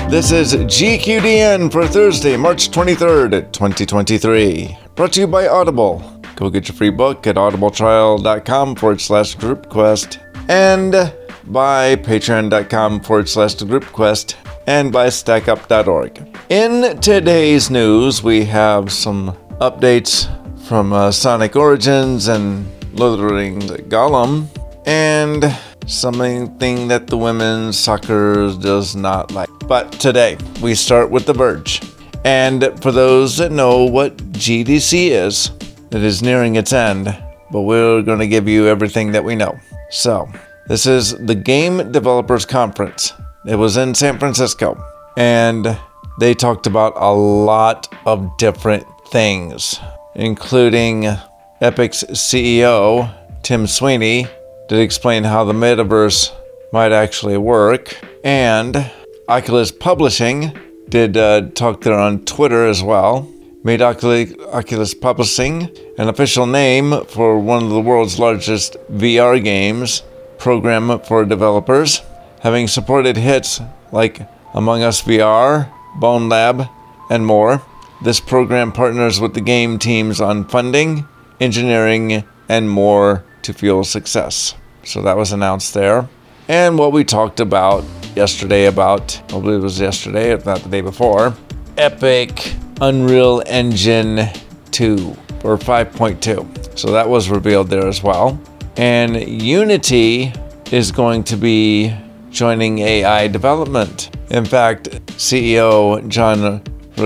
This is GQDN for Thursday, March 23rd, 2023. Brought to you by Audible. Go get your free book at audibletrial.com/groupquest and by patreon.com/groupquest and by stackup.org. In today's news, we have some updates from Sonic Origins and Lord of the Rings Gollum, and something that the women's soccer does not like. But today, we start with The Verge. And for those that know what GDC is, it is nearing its end, but we're going to give you everything that we know. So, this is the Game Developers Conference. It was in San Francisco, and they talked about a lot of different things, including Epic's CEO, Tim Sweeney, did explain how the metaverse might actually work, and Oculus Publishing did talk there on Twitter as well, made Oculus Publishing an official name for one of the world's largest VR games program for developers, having supported hits like Among Us VR, Bone Lab, and more. This program partners with the game teams on funding, engineering, and more to fuel success. So that was announced there. And what we talked about yesterday I believe it was yesterday, if not the day before, Epic Unreal Engine 2 or 5.2. So that was revealed there as well. And Unity is going to be joining AI development. In fact, CEO John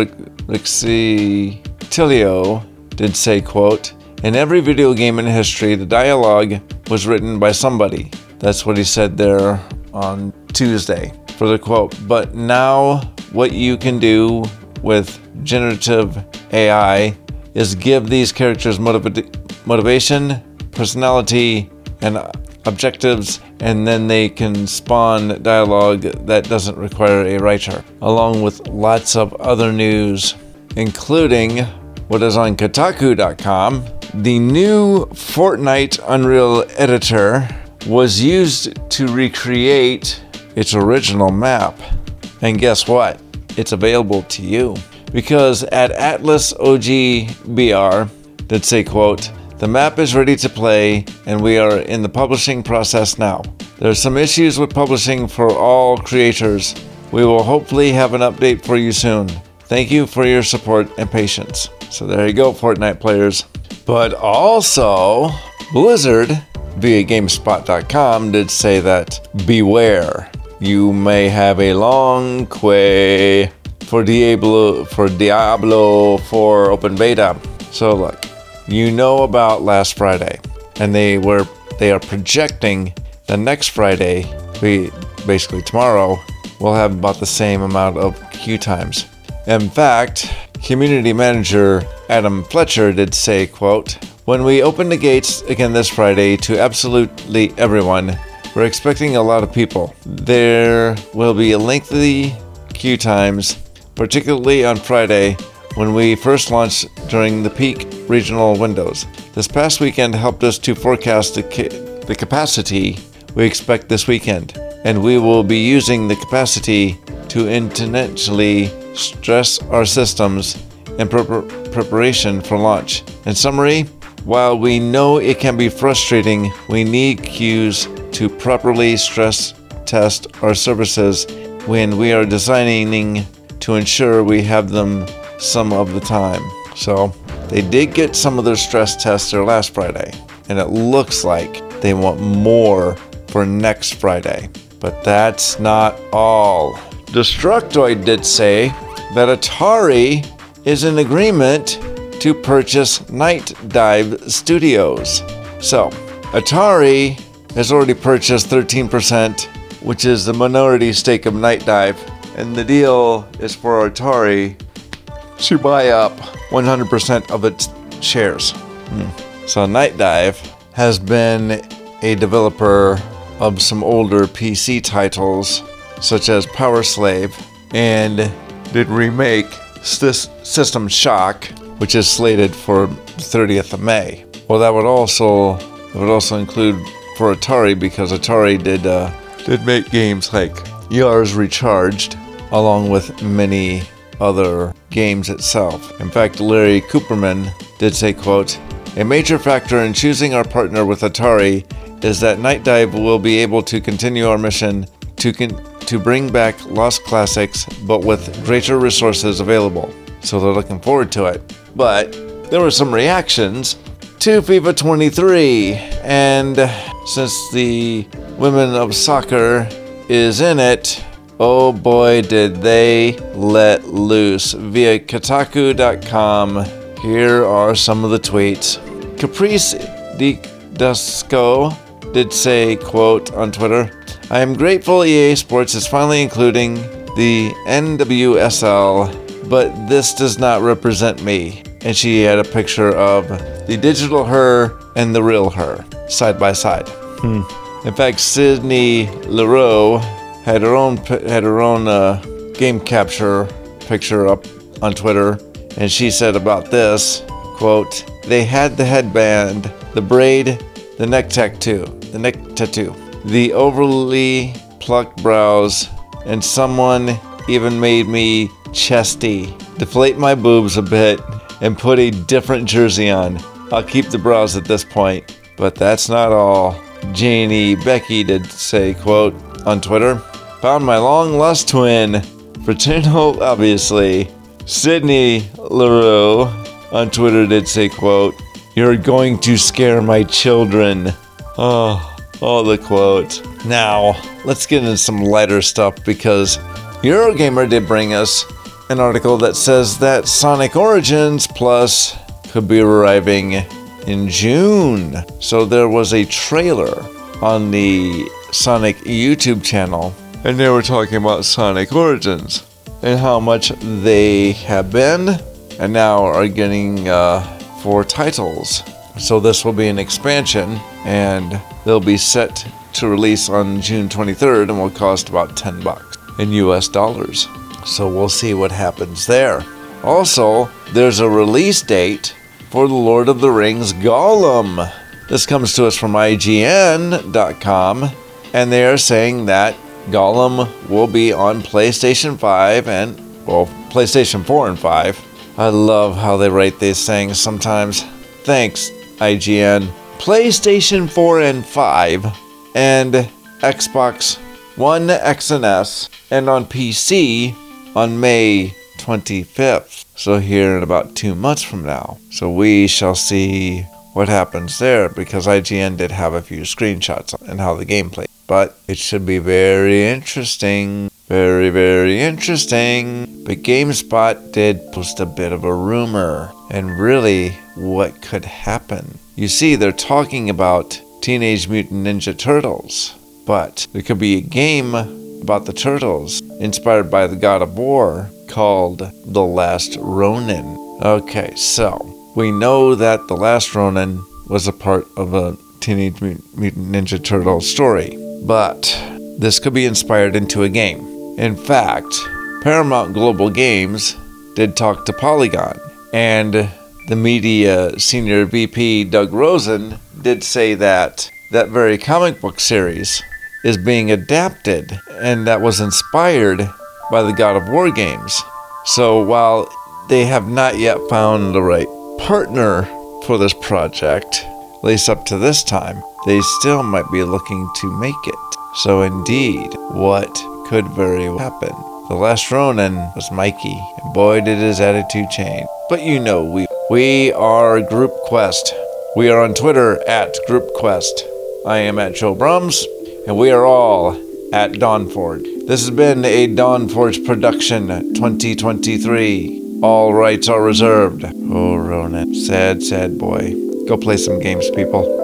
Riccitiello did say, quote, "In every video game in history, the dialogue was written by somebody." That's what he said there on Tuesday for the quote. But now what you can do with generative AI is give these characters motivation, personality, and objectives, and then they can spawn dialogue that doesn't require a writer, along with lots of other news, including what is on Kotaku.com. The new Fortnite Unreal editor was used to recreate its original map. And guess what? It's available to you. Because at Atlas OG BR did say, quote, "The map is ready to play and we are in the publishing process now. There's some issues with publishing for all creators. We will hopefully have an update for you soon. Thank you for your support and patience." So there you go, Fortnite players. But also, Blizzard via GameSpot.com did say that beware, you may have a long quay for Diablo 4 open beta. So look, you know about last Friday, and they are projecting the next Friday, basically tomorrow, will have about the same amount of queue times. In fact, community manager Adam Fletcher did say, quote, "When we open the gates again this Friday to absolutely everyone, we're expecting a lot of people. There will be a lengthy queue times, particularly on Friday when we first launched during the peak regional windows. This past weekend helped us to forecast the capacity we expect this weekend, and we will be using the capacity to intentionally stress our systems in preparation for launch. In summary, while we know it can be frustrating, we need queues to properly stress test our services when we are designing to ensure we have them some of the time." So they did get some of their stress tests there last Friday, and it looks like they want more for next Friday. But that's not all. Destructoid did say that Atari is in agreement to purchase Night Dive Studios. So, Atari has already purchased 13%, which is the minority stake of Night Dive, and the deal is for Atari to buy up 100% of its shares. So Night Dive has been a developer of some older PC titles, such as Power Slave, and did remake System Shock, which is slated for 30th of May. Well, that would also include for Atari, because Atari did make games like Yars Recharged, along with many other games itself. In fact, Larry Cooperman did say, quote, "A major factor in choosing our partner with Atari is that Night Dive will be able to continue our mission to bring back lost classics, but with greater resources available." So they're looking forward to it. But there were some reactions to FIFA 23, and since the women of soccer is in it, oh boy, did they let loose. Via Kotaku.com, here are some of the tweets. Caprice Disco did say, quote, on Twitter, "I am grateful EA Sports is finally including the NWSL, but this does not represent me." And she had a picture of the digital her and the real her, side by side. In fact, Sydney Leroux had her own game capture picture up on Twitter, and she said about this, quote, "They had the headband, the braid, the neck tattoo, the overly plucked brows, and someone even made me chesty, deflate my boobs a bit, and put a different jersey on. I'll keep the brows at this point, but that's not all." Janie Becky did say, quote, on Twitter, "Found my long-lost twin, fraternal obviously." Sydney Leroux on Twitter did say, quote, "You're going to scare my children." Oh, the quote. Now, let's get into some lighter stuff, because Eurogamer did bring us an article that says that Sonic Origins Plus could be arriving in June. So there was a trailer on the Sonic YouTube channel, and they were talking about Sonic Origins and how much they have been and now are getting 4 titles. So this will be an expansion, and they'll be set to release on June 23rd and will cost about $10 in US dollars. So we'll see what happens there. Also, there's a release date for The Lord of the Rings Gollum. This comes to us from IGN.com, and they are saying that Gollum will be on PlayStation 5 and, well, PlayStation 4 and 5. I love how they write these things sometimes. Thanks, IGN. PlayStation 4 and 5, and Xbox One X and S, and on PC on May 25th. So here in about 2 months from now. So we shall see what happens there, because IGN did have a few screenshots and how the game plays. But it should be very interesting. Very, very interesting. But GameSpot did post a bit of a rumor. And really, what could happen? You see, they're talking about Teenage Mutant Ninja Turtles. But there could be a game about the Turtles inspired by the God of War called The Last Ronin. Okay, so we know that The Last Ronin was a part of a Teenage Mutant Ninja Turtle story, but this could be inspired into a game. In fact, Paramount Global Games did talk to Polygon, and the media senior VP Doug Rosen did say that that very comic book series is being adapted, and that was inspired by the God of War games. So while they have not yet found the right partner for this project, at least up to this time, they still might be looking to make it. So indeed, what could very well happen? The Last Ronin was Mikey, and boy did his attitude change. But you know, we are Group Quest. We are on Twitter at Group Quest. I am at Joe Brums, and we are all at Dawnforge. This has been a Dawnforge production 2023. All rights are reserved. Oh, Ronin. Sad, sad boy. Go play some games, people.